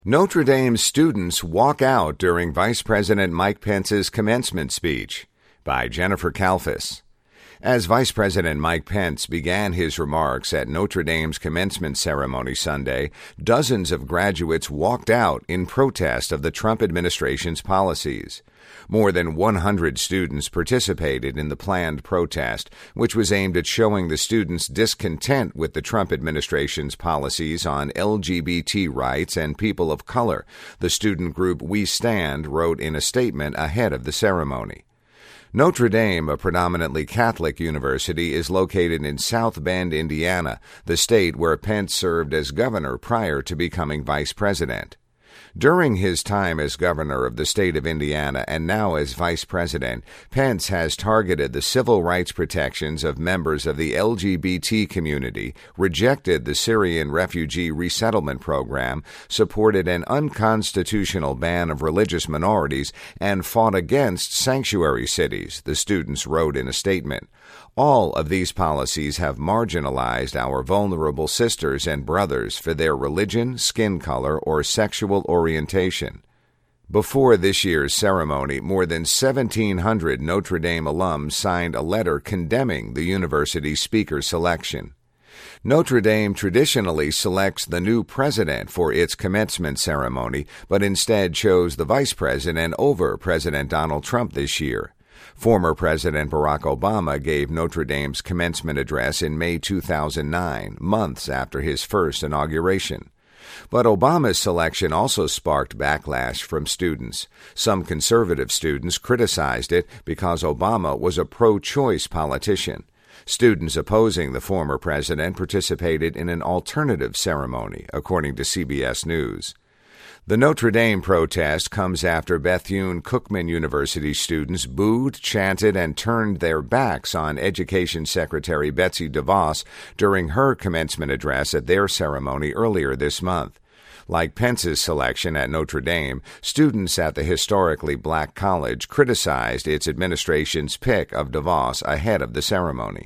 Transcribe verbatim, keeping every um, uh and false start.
Notre Dame students walk out during Vice President Mike Pence's commencement speech, by Jennifer Kalfas. As Vice President Mike Pence began his remarks at Notre Dame's commencement ceremony Sunday, dozens of graduates walked out in protest of the Trump administration's policies. More than one hundred students participated in the planned protest, which was aimed at showing the students' discontent with the Trump administration's policies on L G B T rights and people of color, the student group We Stand wrote in a statement ahead of the ceremony. Notre Dame, a predominantly Catholic university, is located in South Bend, Indiana, the state where Pence served as governor prior to becoming vice president. During his time as governor of the state of Indiana and now as vice president, Pence has targeted the civil rights protections of members of the L G B T community, rejected the Syrian refugee resettlement program, supported an unconstitutional ban of religious minorities, and fought against sanctuary cities, the students wrote in a statement. All of these policies have marginalized our vulnerable sisters and brothers for their religion, skin color, or sexual orientation. Before this year's ceremony, more than seventeen hundred Notre Dame alums signed a letter condemning the university's speaker selection. Notre Dame traditionally selects the new president for its commencement ceremony, but instead chose the vice president over President Donald Trump this year. Former President Barack Obama gave Notre Dame's commencement address in May two thousand nine, months after his first inauguration. But Obama's selection also sparked backlash from students. Some conservative students criticized it because Obama was a pro-choice politician. Students opposing the former president participated in an alternative ceremony, according to C B S News. The Notre Dame protest comes after Bethune-Cookman University students booed, chanted, and turned their backs on Education Secretary Betsy DeVos during her commencement address at their ceremony earlier this month. Like Pence's selection at Notre Dame, students at the historically black college criticized its administration's pick of DeVos ahead of the ceremony.